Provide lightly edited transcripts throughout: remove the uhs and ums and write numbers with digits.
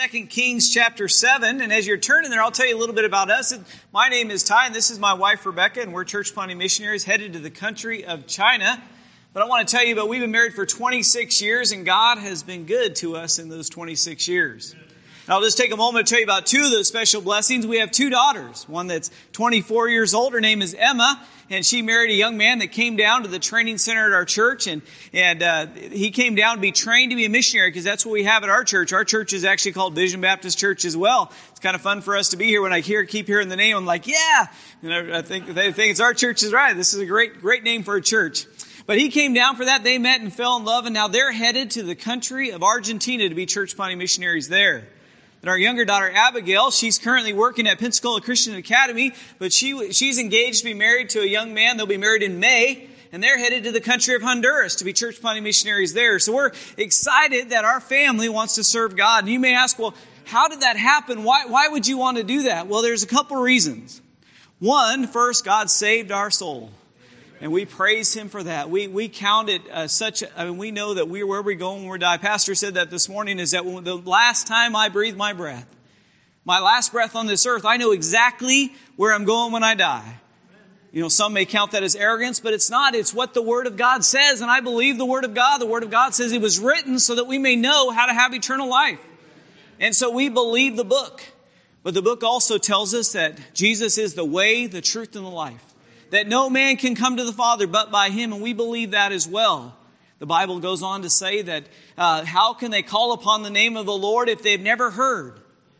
2 Kings chapter 7, and as you're turning there, I'll tell you a little bit about us. My name is Ty, and this is my wife Rebecca, and we're church planting missionaries headed to the country of China. But I want to tell you about we've been married for 26 years, and God has been good to us in those 26 years. And I'll just take a moment to tell you about two of those special blessings. We have two daughters, one that's 24 years old. Her name is Emma, and she married a young man that came down to the training center at our church, and he came down to be trained to be a missionary because that's what we have at our church. Our church is actually called Vision Baptist Church as well. It's kind of fun for us to be here. When I keep hearing the name, I'm like, yeah! And I think they think it's our church is right. This is a great name for a church. But he came down for that. They met and fell in love, and now they're headed to the country of Argentina to be church planting missionaries there. And our younger daughter, Abigail, she's currently working at Pensacola Christian Academy, but she's engaged to be married to a young man. They'll be married in May, and they're headed to the country of Honduras to be church planting missionaries there. So we're excited that our family wants to serve God. And you may ask, well, how did that happen? Why would you want to do that? Well, there's a couple reasons. One, first, God saved our soul. And we praise Him for that. We count it we know that where we go when we die. Pastor said that this morning is that the last time I breathe my breath, my last breath on this earth, I know exactly where I'm going when I die. You know, some may count that as arrogance, but it's not. It's what the Word of God says, and I believe the Word of God. The Word of God says it was written so that we may know how to have eternal life. And so we believe the book. But the book also tells us that Jesus is the way, the truth, and the life. That no man can come to the Father but by Him, and we believe that as well. The Bible goes on to say that how can they call upon the name of the Lord if they've never heard?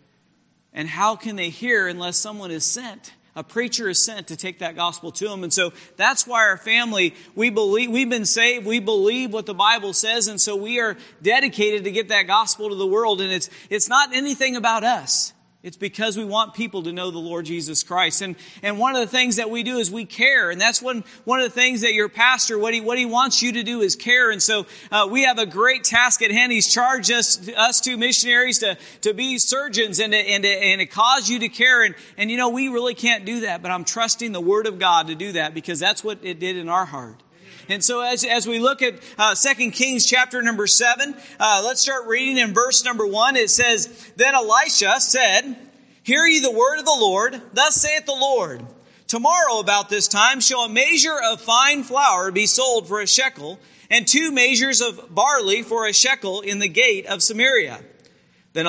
And how can they hear unless someone is sent? A preacher is sent to take that gospel to them. And so that's why our family, we've been saved, we believe what the Bible says, and so we are dedicated to get that gospel to the world. And it's not anything about us. It's because we want people to know the Lord Jesus Christ. And one of the things that we do is we care. And that's one of the things that your pastor, what he wants you to do is care. And so we have a great task at hand. He's charged us two missionaries to be surgeons and to cause you to care. And you know, we really can't do that. But I'm trusting the Word of God to do that because that's what it did in our heart. And so as we look at 2 Kings chapter number 7, let's start reading in verse number 1. It says, Then Elisha said, Hear ye the word of the Lord. Thus saith the Lord, Tomorrow about this time shall a measure of fine flour be sold for a shekel, and 2 measures of barley for a shekel in the gate of Samaria. Then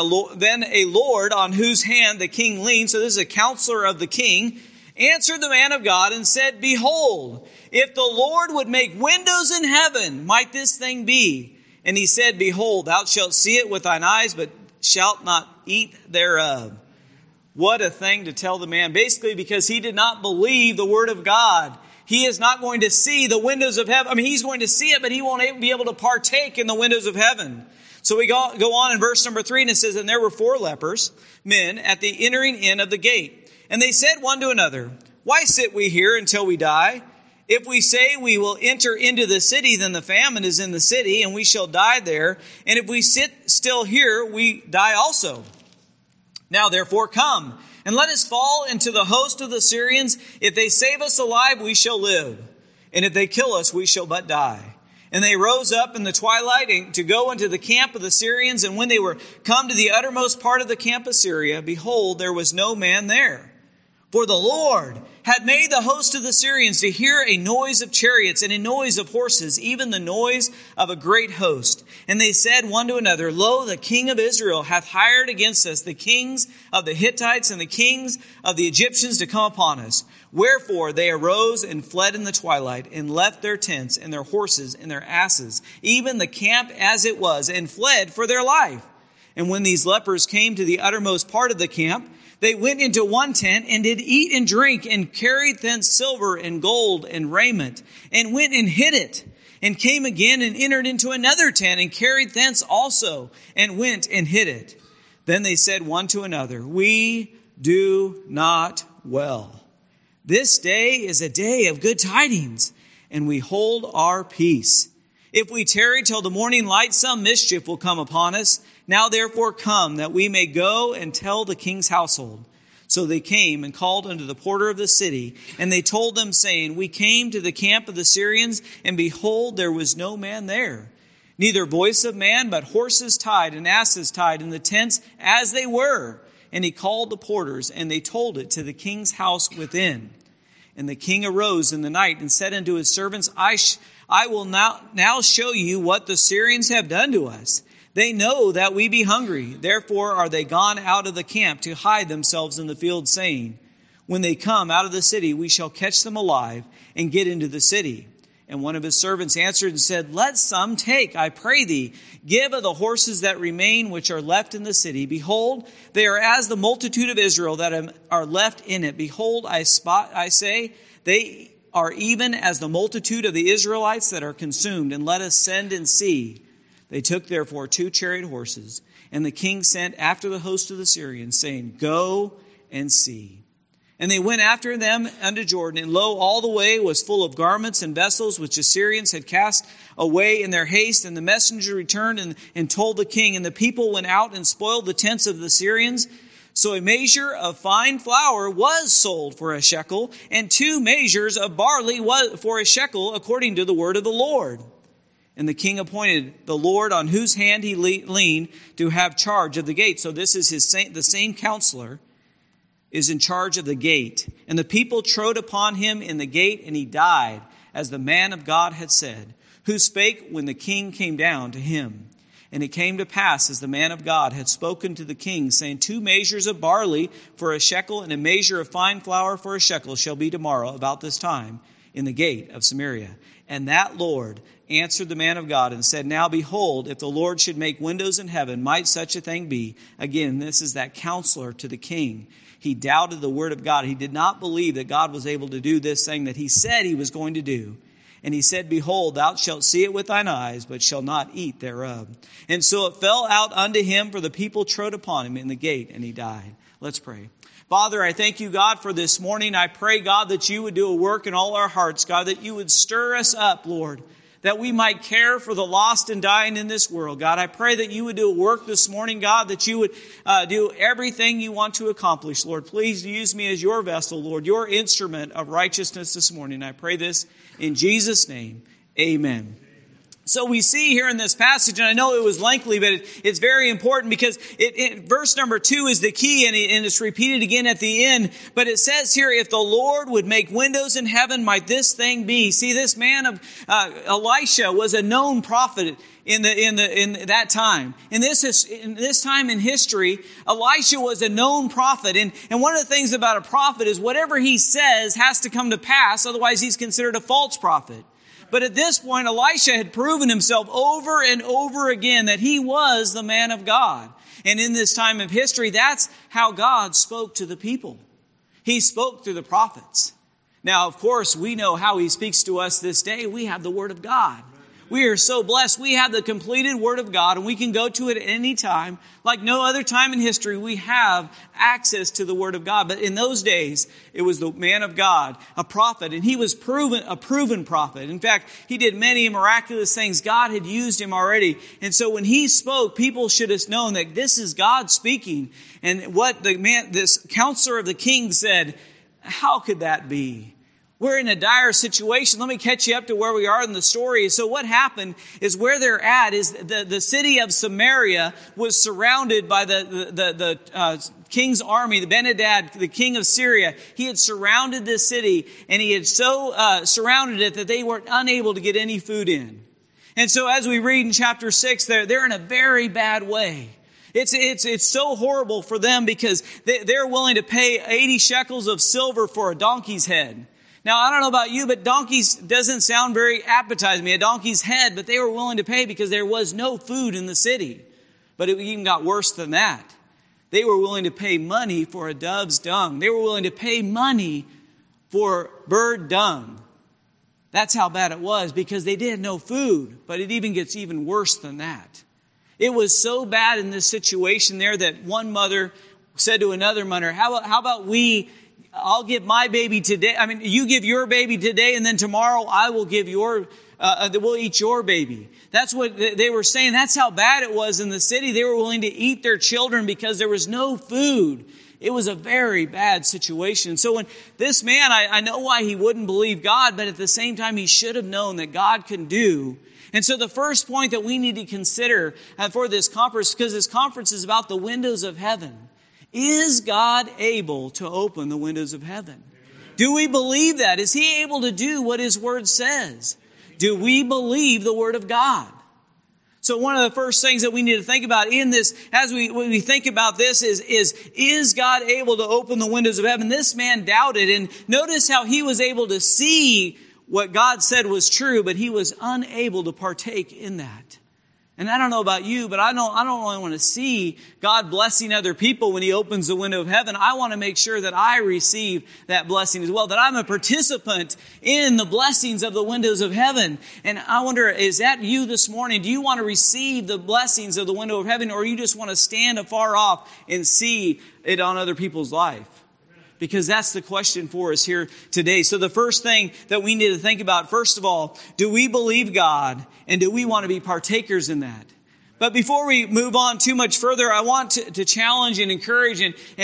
a lord on whose hand the king leaned, so this is a counselor of the king, answered the man of God and said, Behold, if the Lord would make windows in heaven, might this thing be? And he said, Behold, thou shalt see it with thine eyes, but shalt not eat thereof. What a thing to tell the man. Basically, because he did not believe the word of God. He is not going to see the windows of heaven. I mean, he's going to see it, but he won't be able to partake in the windows of heaven. So we go on in verse number 3, and it says, And there were 4 lepers, men, at the entering in of the gate. And they said one to another, Why sit we here until we die? If we say we will enter into the city, then the famine is in the city, and we shall die there. And if we sit still here, we die also. Now therefore come, and let us fall into the host of the Syrians. If they save us alive, we shall live. And if they kill us, we shall but die. And they rose up in the twilight to go into the camp of the Syrians. And when they were come to the uttermost part of the camp of Syria, behold, there was no man there. For the Lord had made the host of the Syrians to hear a noise of chariots and a noise of horses, even the noise of a great host. And they said one to another, Lo, the king of Israel hath hired against us the kings of the Hittites and the kings of the Egyptians to come upon us. Wherefore they arose and fled in the twilight and left their tents and their horses and their asses, even the camp as it was, and fled for their life. And when these lepers came to the uttermost part of the camp, they went into one tent and did eat and drink and carried thence silver and gold and raiment and went and hid it and came again and entered into another tent and carried thence also and went and hid it. Then they said one to another, We do not well. This day is a day of good tidings, and we hold our peace. If we tarry till the morning light, some mischief will come upon us. Now therefore come, that we may go and tell the king's household. So they came and called unto the porter of the city, and they told them, saying, We came to the camp of the Syrians, and behold, there was no man there. Neither voice of man, but horses tied and asses tied in the tents as they were. And he called the porters, and they told it to the king's house within. And the king arose in the night and said unto his servants, I will now show you what the Syrians have done to us. They know that we be hungry. Therefore are they gone out of the camp to hide themselves in the field, saying, when they come out of the city, we shall catch them alive and get into the city. And one of his servants answered and said, let some take, I pray thee, give of the horses that remain which are left in the city. Behold, they are as the multitude of Israel that are left in it. Behold, I say, they are even as the multitude of the Israelites that are consumed, and let us send and see. They took therefore 2 chariot horses, and the king sent after the host of the Syrians, saying, go and see. And they went after them unto Jordan, and lo, all the way was full of garments and vessels which the Syrians had cast away in their haste. And the messenger returned and told the king, and the people went out and spoiled the tents of the Syrians. So a measure of fine flour was sold for a shekel, and 2 measures of barley was for a shekel, according to the word of the Lord. And the king appointed the Lord on whose hand he leaned to have charge of the gate. So this is the same counselor is in charge of the gate. And the people trode upon him in the gate, and he died, as the man of God had said, who spake when the king came down to him. And it came to pass, as the man of God had spoken to the king, saying, 2 measures of barley for a shekel, and a measure of fine flour for a shekel shall be tomorrow about this time in the gate of Samaria. And that Lord answered the man of God and said, now behold, if the Lord should make windows in heaven, might such a thing be? Again, this is that counselor to the king. He doubted the word of God. He did not believe that God was able to do this thing that he said he was going to do. And he said, behold, thou shalt see it with thine eyes, but shalt not eat thereof. And so it fell out unto him, for the people trode upon him in the gate, and he died. Let's pray. Father, I thank you, God, for this morning. I pray, God, that you would do a work in all our hearts, God, that you would stir us up, Lord, that we might care for the lost and dying in this world. God, I pray that you would do a work this morning, God, that you would do everything you want to accomplish. Lord, please use me as your vessel, Lord, your instrument of righteousness this morning. I pray this in Jesus' name. Amen. So we see here in this passage, and I know it was lengthy, but it's very important because verse number 2 is the key, and it's repeated again at the end. But it says here, if the Lord would make windows in heaven, might this thing be? See, this man of Elisha was a known prophet in that time. In this time in history, Elisha was a known prophet. And one of the things about a prophet is whatever he says has to come to pass, otherwise he's considered a false prophet. But at this point, Elisha had proven himself over and over again that he was the man of God. And in this time of history, that's how God spoke to the people. He spoke through the prophets. Now, of course, we know how he speaks to us this day. We have the Word of God. We are so blessed. We have the completed Word of God, and we can go to it at any time. Like no other time in history, we have access to the Word of God. But in those days, it was the man of God, a prophet, and he was a proven prophet. In fact, he did many miraculous things. God had used him already. And so when he spoke, people should have known that this is God speaking. And what this counselor of the king said, how could that be? We're in a dire situation. Let me catch you up to where we are in the story. So what happened is where they're at is the city of Samaria was surrounded by the king's army, the Ben-Hadad, the king of Syria. He had surrounded this city, and he had so surrounded it that they were unable to get any food in. And so as we read in chapter 6, they're in a very bad way. It's so horrible for them because they're willing to pay 80 shekels of silver for a donkey's head. Now, I don't know about you, but donkeys doesn't sound very appetizing. A donkey's head, but they were willing to pay because there was no food in the city. But it even got worse than that. They were willing to pay money for a dove's dung. They were willing to pay money for bird dung. That's how bad it was because they did no food. But it even gets even worse than that. It was so bad in this situation there that one mother said to another mother, how about I'll give my baby today. I mean, you give your baby today, and then tomorrow I will give we'll eat your baby. That's what they were saying. That's how bad it was in the city. They were willing to eat their children because there was no food. It was a very bad situation. So when this man, I know why he wouldn't believe God, but at the same time, he should have known that God can do And so the first point that we need to consider for this conference, because this conference is about the windows of heaven, is God able to open the windows of heaven? Do we believe that? Is He able to do what His Word says? Do we believe the Word of God? So one of the first things that we need to think about in this, as we think about this, is God able to open the windows of heaven? This man doubted, and notice how he was able to see what God said was true, but he was unable to partake in that. And I don't know about you, but I don't only want to see God blessing other people when He opens the window of heaven. I want to make sure that I receive that blessing as well, that I'm a participant in the blessings of the windows of heaven. And I wonder, is that you this morning? Do you want to receive the blessings of the window of heaven, or you just want to stand afar off and see it on other people's life? Because that's the question for us here today. So the first thing that we need to think about, first of all, do we believe God, and do we want to be partakers in that? But before we move on too much further, I want to challenge and encourage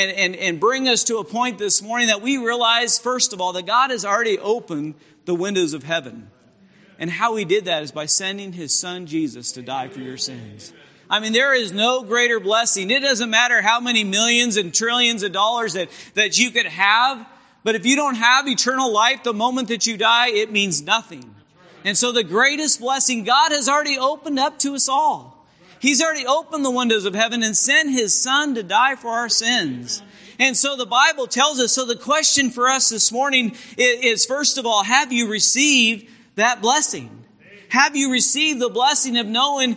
and bring us to a point this morning that we realize, first of all, that God has already opened the windows of heaven. And how He did that is by sending His Son Jesus to die for your sins. I mean, there is no greater blessing. It doesn't matter how many millions and trillions of dollars that you could have. But if you don't have eternal life the moment that you die, it means nothing. And so the greatest blessing God has already opened up to us all. He's already opened the windows of heaven and sent His Son to die for our sins. And so the Bible tells us, so the question for us this morning is, first of all, have you received that blessing? Have you received the blessing of knowing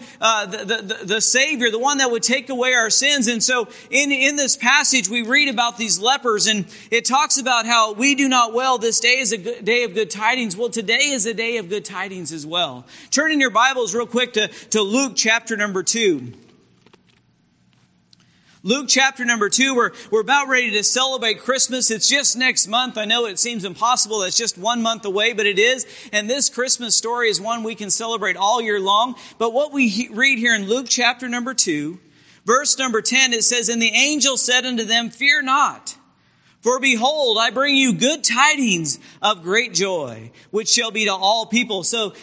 the Savior, the one that would take away our sins? And so in this passage, we read about these lepers, and it talks about how we do not well. This day is a day of good tidings. Well, today is a day of good tidings as well. Turn in your Bibles real quick to Luke chapter number 2. Luke chapter number 2, we're about ready to celebrate Christmas. It's just next month. I know it seems impossible. That's just 1 month away, but it is. And this Christmas story is one we can celebrate all year long. But what we read here in Luke chapter number 2, verse number 10, it says, "And the angel said unto them, Fear not, for behold, I bring you good tidings of great joy, which shall be to all people." So,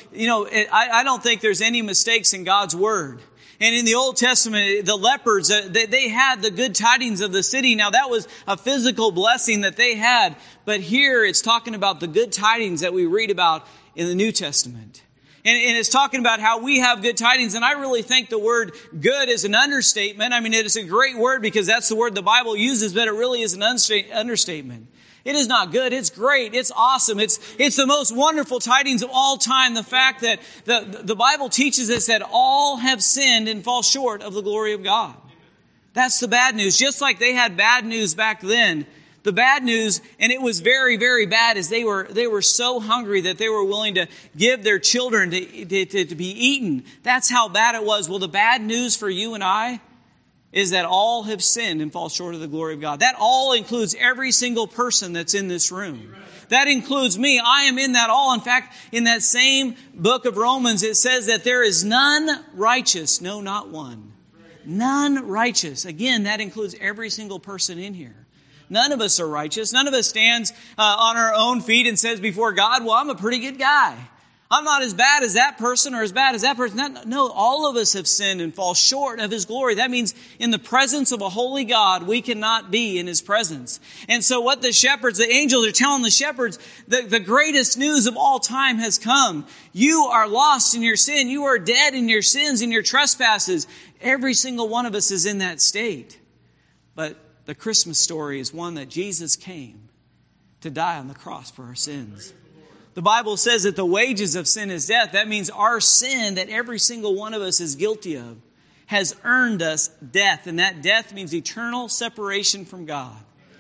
I don't think there's any mistakes in God's Word. And in the Old Testament, the lepers, they had the good tidings of the city. Now, that was a physical blessing that they had. But here, it's talking about the good tidings that we read about in the New Testament. And it's talking about how we have good tidings. And I really think the word good is an understatement. I mean, it is a great word because that's the word the Bible uses, but it really is an understatement. It is not good. It's great. It's awesome. It's the most wonderful tidings of all time. The fact that the Bible teaches us that all have sinned and fall short of the glory of God. That's the bad news. Just like they had bad news back then, the bad news, and it was very, very bad, is they were so hungry that they were willing to give their children to be eaten. That's how bad it was. Well, the bad news for you and I is that all have sinned and fall short of the glory of God. That all includes every single person that's in this room. That includes me. I am in that all. In fact, in that same book of Romans, it says that there is none righteous, no, not one. None righteous. Again, that includes every single person in here. None of us are righteous. None of us stands on our own feet and says before God, well, I'm a pretty good guy. I'm not as bad as that person or as bad as that person. No, all of us have sinned and fall short of His glory. That means in the presence of a holy God, we cannot be in His presence. And so what the shepherds, the angels are telling the shepherds, the greatest news of all time has come. You are lost in your sin. You are dead in your sins and your trespasses. Every single one of us is in that state. But the Christmas story is one that Jesus came to die on the cross for our sins. The Bible says that the wages of sin is death. That means our sin that every single one of us is guilty of has earned us death. And that death means eternal separation from God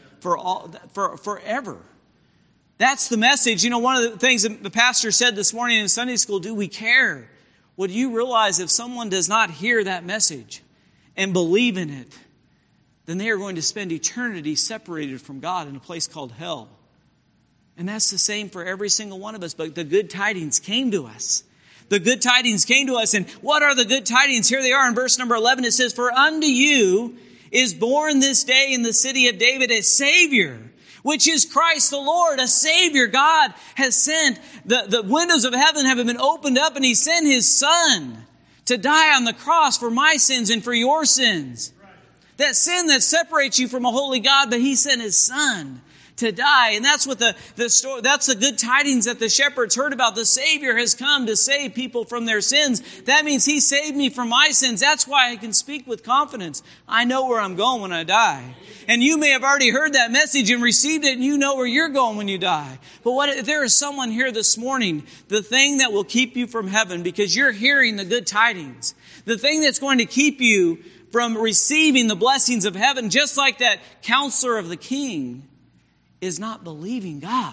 for forever. That's the message. One of the things that the pastor said this morning in Sunday school, do we care? Well, do you realize if someone does not hear that message and believe in it, then they are going to spend eternity separated from God in a place called hell. And that's the same for every single one of us. But the good tidings came to us. The good tidings came to us. And what are the good tidings? Here they are in verse number 11. It says, For unto you is born this day in the city of David a Savior, which is Christ the Lord, a Savior God has sent. The windows of heaven have been opened up, and He sent His Son to die on the cross for my sins and for your sins. That sin that separates you from a holy God, but He sent His Son to die. And that's what the story, that's the good tidings that the shepherds heard about. The Savior has come to save people from their sins. That means He saved me from my sins. That's why I can speak with confidence. I know where I'm going when I die. And you may have already heard that message and received it, and you know where you're going when you die. But what if there is someone here this morning, the thing that will keep you from heaven because you're hearing the good tidings, the thing that's going to keep you from receiving the blessings of heaven, just like that counselor of the king, is not believing God.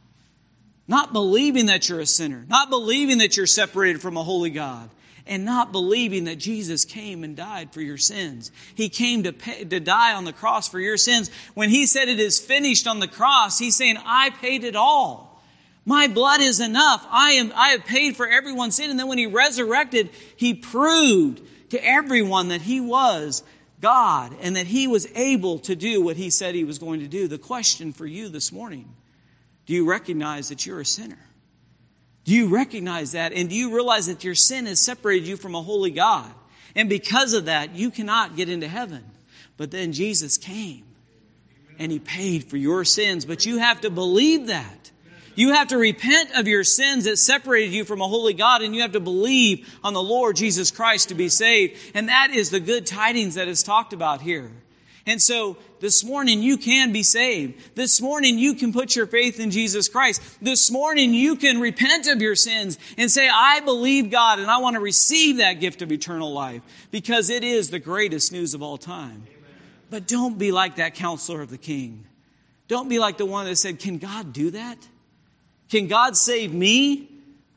Not believing that you're a sinner. Not believing that you're separated from a holy God. And not believing that Jesus came and died for your sins. He came to die on the cross for your sins. When He said it is finished on the cross, He's saying, I paid it all. My blood is enough. I have paid for everyone's sin. And then when He resurrected, He proved to everyone that He was God and that He was able to do what He said He was going to do. The question for you this morning, do you recognize that you're a sinner? Do you recognize that? And do you realize that your sin has separated you from a holy God? And because of that, you cannot get into heaven. But then Jesus came and He paid for your sins. But you have to believe that. You have to repent of your sins that separated you from a holy God, and you have to believe on the Lord Jesus Christ to be saved. And that is the good tidings that is talked about here. And so this morning you can be saved. This morning you can put your faith in Jesus Christ. This morning you can repent of your sins and say, I believe God and I want to receive that gift of eternal life, because it is the greatest news of all time. Amen. But don't be like that counselor of the king. Don't be like the one that said, can God do that? Can God save me?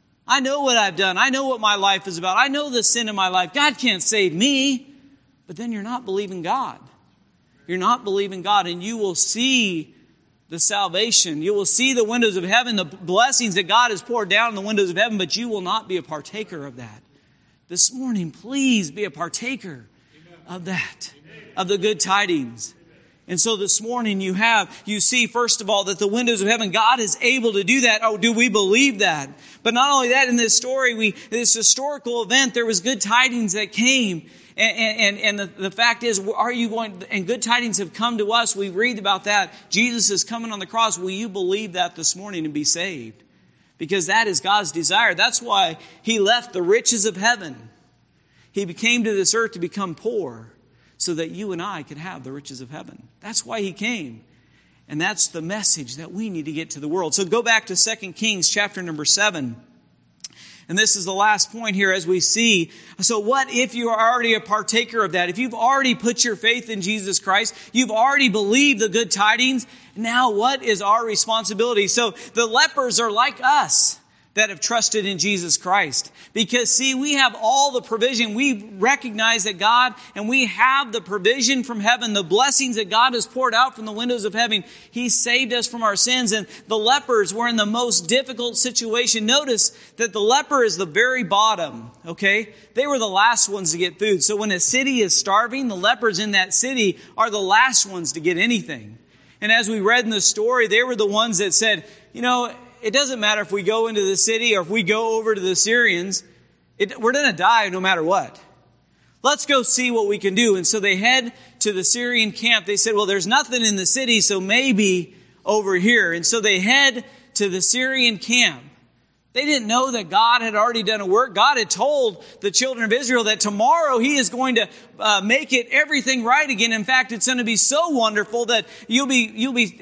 I know what I've done. I know what my life is about. I know the sin in my life. God can't save me. But then you're not believing God. You're not believing God, and you will see the salvation. You will see the windows of heaven, the blessings that God has poured down in the windows of heaven, but you will not be a partaker of that. This morning, please be a partaker of that, of the good tidings. And so this morning you see, first of all, that the windows of heaven, God is able to do that. Oh, do we believe that? But not only that, in this story, this historical event, there was good tidings that came. And the fact is, are you going, and good tidings have come to us. We read about that. Jesus is coming on the cross. Will you believe that this morning and be saved? Because that is God's desire. That's why He left the riches of heaven. He came to this earth to become poor, so that you and I could have the riches of heaven. That's why He came. And that's the message that we need to get to the world. So go back to 2 Kings chapter number 7. And this is the last point here as we see. So what if you are already a partaker of that? If you've already put your faith in Jesus Christ, you've already believed the good tidings, now what is our responsibility? So the lepers are like us that have trusted in Jesus Christ. Because see, we have all the provision. We recognize that God, and we have the provision from heaven, the blessings that God has poured out from the windows of heaven. He saved us from our sins, and the lepers were in the most difficult situation. Notice that the leper is the very bottom, okay? They were the last ones to get food. So when a city is starving, the lepers in that city are the last ones to get anything. And as we read in the story, they were the ones that said, you know, it doesn't matter if we go into the city or if we go over to the Syrians. We're going to die no matter what. Let's go see what we can do. And so they head to the Syrian camp. They said, well, there's nothing in the city, so maybe over here. And so they head to the Syrian camp. They didn't know that God had already done a work. God had told the children of Israel that tomorrow He is going to make everything right again. In fact, it's going to be so wonderful that you'll be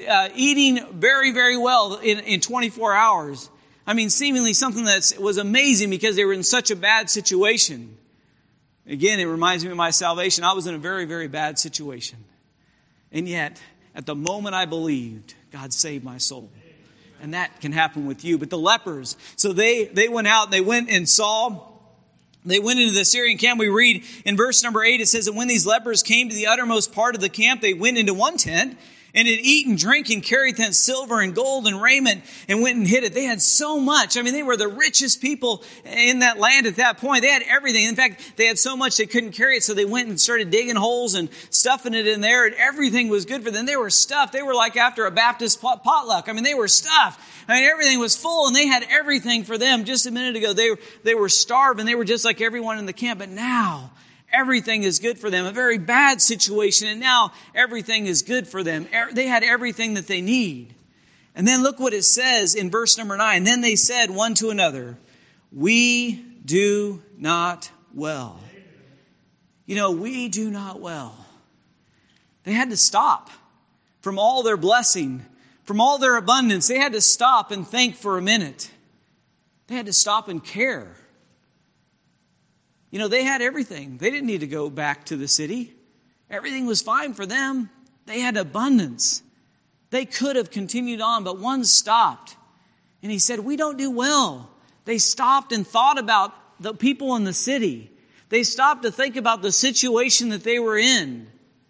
eating very, very well in 24 hours. I mean, seemingly something that was amazing because they were in such a bad situation. Again, it reminds me of my salvation. I was in a very, very bad situation. And yet, at the moment I believed, God saved my soul. And that can happen with you. But the lepers, so they went out and they went and saw. They went into the Syrian camp. We read in verse number 8, it says, and when these lepers came to the uttermost part of the camp, they went into one tent. and had eaten, drink, and carried thence silver and gold and raiment, and went and hid it. They had so much. I mean, they were the richest people in that land at that point. They had everything. In fact, they had so much they couldn't carry it, so they went and started digging holes and stuffing it in there, and everything was good for them. They were stuffed. They were like after a Baptist potluck. I mean, they were stuffed. I mean, everything was full, and they had everything for them. Just a minute ago, they were starved, and they were just like everyone in the camp. But now, everything is good for them. A very bad situation, and now everything is good for them. They had everything that they need. And then look what it says in verse number 9. Then they said one to another, "We do not well." You know, we do not well. They had to stop from all their blessing, from all their abundance. They had to stop and think for a minute. They had to stop and care. You know, they had everything. They didn't need to go back to the city. Everything was fine for them. They had abundance. They could have continued on, but one stopped. And he said, "We don't do well." They stopped and thought about the people in the city. They stopped to think about the situation that they were in.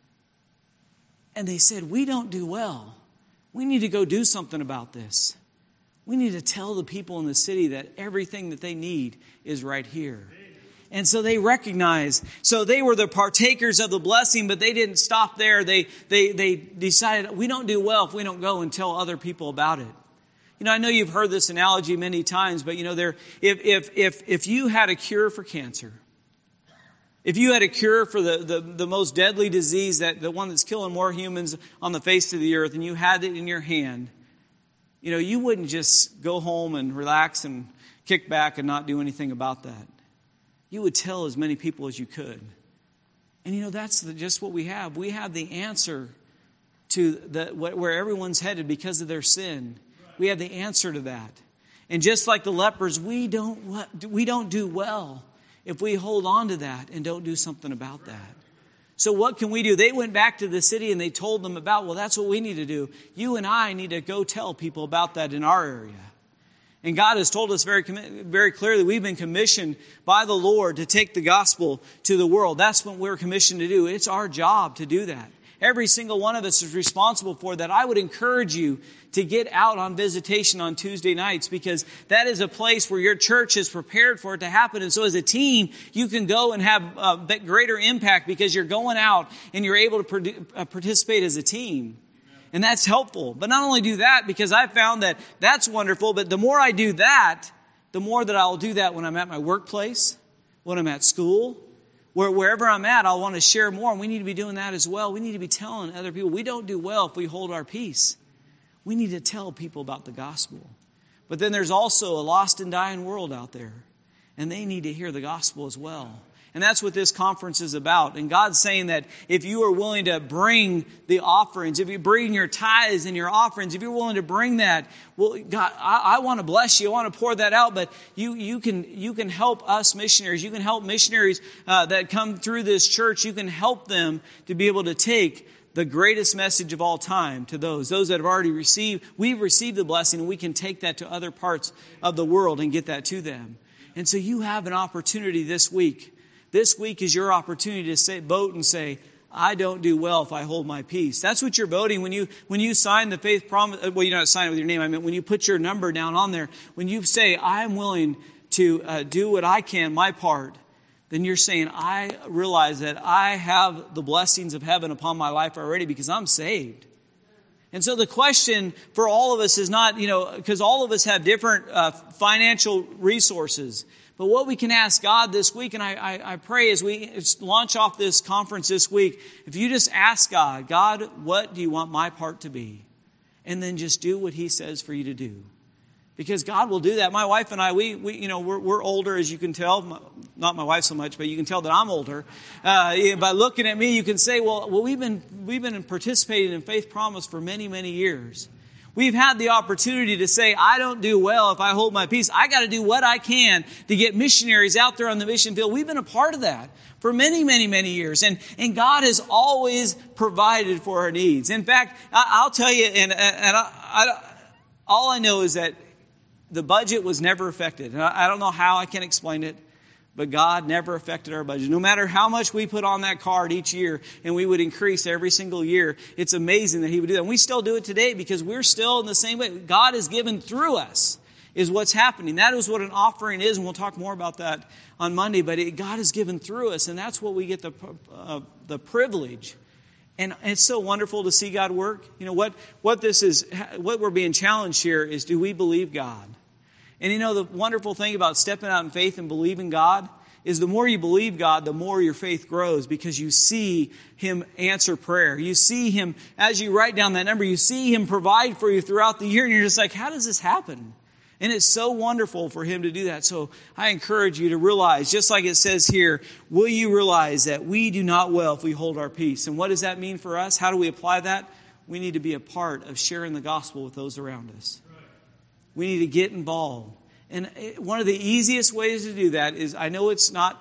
And they said, "We don't do well. We need to go do something about this. We need to tell the people in the city that everything that they need is right here." And so they recognized, so they were the partakers of the blessing, but they didn't stop there. They decided, we don't do well if we don't go and tell other people about it. You know, I know you've heard this analogy many times, but you know, if you had a cure for cancer, if you had a cure for the most deadly disease, the one that's killing more humans on the face of the earth, and you had it in your hand, you know, you wouldn't just go home and relax and kick back and not do anything about that. You would tell as many people as you could. And you know, that's just what we have. We have the answer to where everyone's headed because of their sin. We have the answer to that. And just like the lepers, we don't do well if we hold on to that and don't do something about that. So what can we do? They went back to the city and they told them about, well, that's what we need to do. You and I need to go tell people about that in our area. And God has told us very clearly we've been commissioned by the Lord to take the gospel to the world. That's what we're commissioned to do. It's our job to do that. Every single one of us is responsible for that. I would encourage you to get out on visitation on Tuesday nights, because that is a place where your church is prepared for it to happen. And so as a team, you can go and have a greater impact because you're going out and you're able to participate as a team. And that's helpful. But not only do that, because I found that that's wonderful, but the more I do that, the more that I'll do that when I'm at my workplace, when I'm at school, wherever I'm at, I'll want to share more. And we need to be doing that as well. We need to be telling other people. We don't do well if we hold our peace. We need to tell people about the gospel. But then there's also a lost and dying world out there. And they need to hear the gospel as well. And that's what this conference is about. And God's saying that if you are willing to bring the offerings, if you bring your tithes and your offerings, if you're willing to bring that, well, God, I want to bless you. I want to pour that out. But you can help us missionaries. You can help missionaries that come through this church. You can help them to be able to take the greatest message of all time to those that have already received. We've received the blessing, and we can take that to other parts of the world and get that to them. And so you have an opportunity this week. This week is your opportunity to vote and say, I don't do well if I hold my peace. That's what you're voting when you sign the faith promise. Well, you don't sign it with your name. I mean, when you put your number down on there, when you say, I'm willing to do what I can, my part, then you're saying, I realize that I have the blessings of heaven upon my life already because I'm saved. And so the question for all of us is not, because all of us have different financial resources. But what we can ask God this week, and I pray as we launch off this conference this week, if you just ask God, what do you want my part to be? And then just do what He says for you to do. Because God will do that. My wife and I, we're older, as you can tell. Not my wife so much, but you can tell that I'm older. By looking at me, you can say, well, we've been participating in Faith Promise for many, many years. We've had the opportunity to say, I don't do well if I hold my peace. I got to do what I can to get missionaries out there on the mission field. We've been a part of that for many, many, many years. And God has always provided for our needs. In fact, I'll tell you, all I know is that the budget was never affected. And I don't know how I can explain it, But God never affected our budget. No matter how much we put on that card each year, and we would increase every single year, it's amazing that He would do that. And we still do it today because we're still in the same way. God is given through us is what's happening. That is what an offering is, and we'll talk more about that on Monday. But God is given through us, and that's what we get the privilege. And it's so wonderful to see God work. You know, what we're being challenged here is, do we believe God? And you know, the wonderful thing about stepping out in faith and believing God is the more you believe God, the more your faith grows, because you see Him answer prayer. You see Him, as you write down that number, you see Him provide for you throughout the year, and you're just like, how does this happen? And it's so wonderful for Him to do that. So I encourage you to realize, just like it says here, will you realize that we do not well if we hold our peace? And what does that mean for us? How do we apply that? We need to be a part of sharing the gospel with those around us. We need to get involved. And one of the easiest ways to do that is, I know it's not,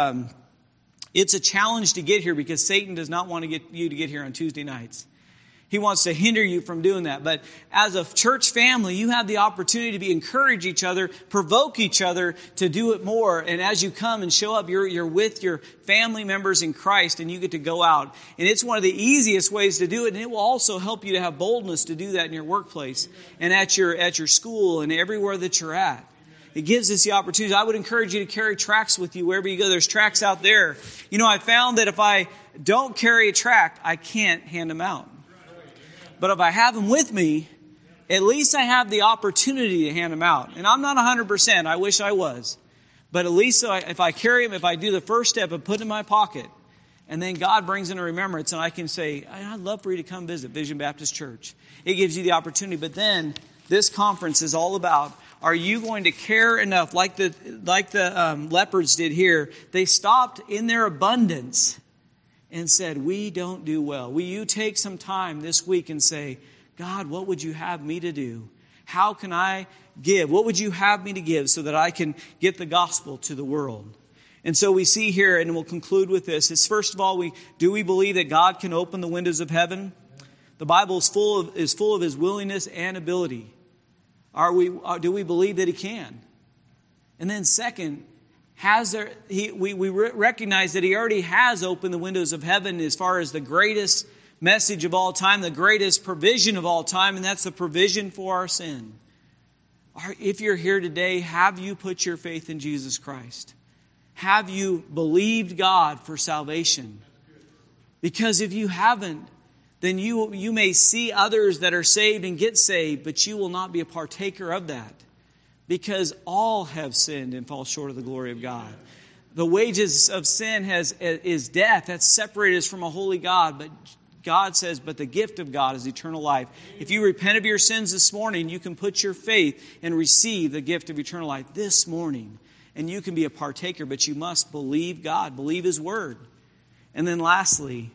it's a challenge to get here because Satan does not want to get you to get here on Tuesday nights. He wants to hinder you from doing that. But as a church family, you have the opportunity to encourage each other, provoke each other to do it more. And as you come and show up, you're with your family members in Christ, and you get to go out. And it's one of the easiest ways to do it. And it will also help you to have boldness to do that in your workplace and at your school and everywhere that you're at. It gives us the opportunity. I would encourage you to carry tracts with you wherever you go. There's tracts out there. You know, I found that if I don't carry a tract, I can't hand them out. But if I have them with me, at least I have the opportunity to hand them out. And I'm not 100%. I wish I was. But at least if I carry them, if I do the first step of putting them in my pocket, and then God brings in a remembrance, and I can say, I'd love for you to come visit Vision Baptist Church. It gives you the opportunity. But then this conference is all about, are you going to care enough, like the leopards did here? They stopped in their abundance and said, we don't do well. Will you take some time this week and say, God, what would you have me to do? How can I give? What would you have me to give so that I can get the gospel to the world? And so we see here, and we'll conclude with this, is first of all, do we believe that God can open the windows of heaven? The Bible is full of His willingness and ability. Do we believe that He can? And then second, we recognize that He already has opened the windows of heaven as far as the greatest message of all time, the greatest provision of all time, and that's the provision for our sin. If you're here today, have you put your faith in Jesus Christ? Have you believed God for salvation? Because if you haven't, then you may see others that are saved and get saved, but you will not be a partaker of that. Because all have sinned and fall short of the glory of God. The wages of sin is death. That's separated us from a holy God. But God says, but the gift of God is eternal life. If you repent of your sins this morning, you can put your faith and receive the gift of eternal life this morning. And you can be a partaker, but you must believe God, believe His Word. And then lastly,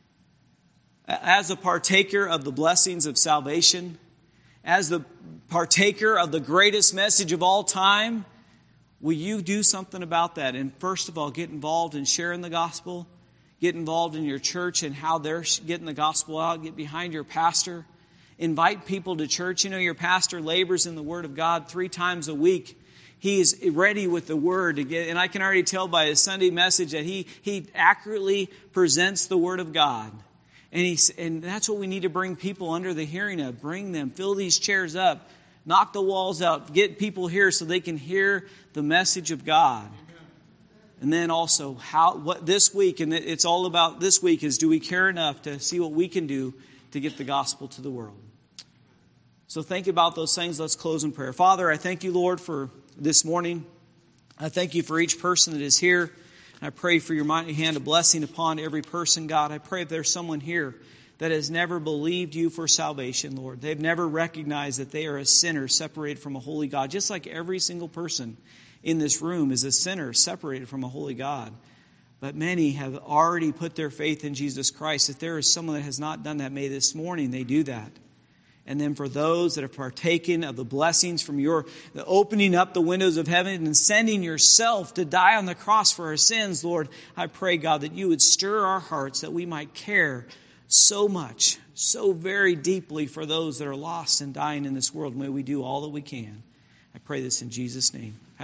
as a partaker of the blessings of salvation, as the partaker of the greatest message of all time, will you do something about that? And first of all, get involved in sharing the gospel. Get involved in your church and how they're getting the gospel out. Get behind your pastor. Invite people to church. You know, your pastor labors in the Word of God 3 times a week. He is ready with the Word to get, and I can already tell by his Sunday message that he accurately presents the Word of God. And that's what we need to bring people under the hearing of. Bring them, fill these chairs up, knock the walls out, get people here so they can hear the message of God. And then also, what this week, and it's all about this week, is do we care enough to see what we can do to get the gospel to the world? So think about those things. Let's close in prayer. Father, I thank you, Lord, for this morning. I thank you for each person that is here. I pray for your mighty hand of blessing upon every person, God. I pray if there's someone here that has never believed you for salvation, Lord. They've never recognized that they are a sinner separated from a holy God. Just like every single person in this room is a sinner separated from a holy God. But many have already put their faith in Jesus Christ. If there is someone that has not done that, may this morning they do that. And then for those that have partaken of the blessings from the opening up the windows of heaven and sending yourself to die on the cross for our sins, Lord, I pray, God, that you would stir our hearts that we might care so much, so very deeply for those that are lost and dying in this world. May we do all that we can. I pray this in Jesus' name.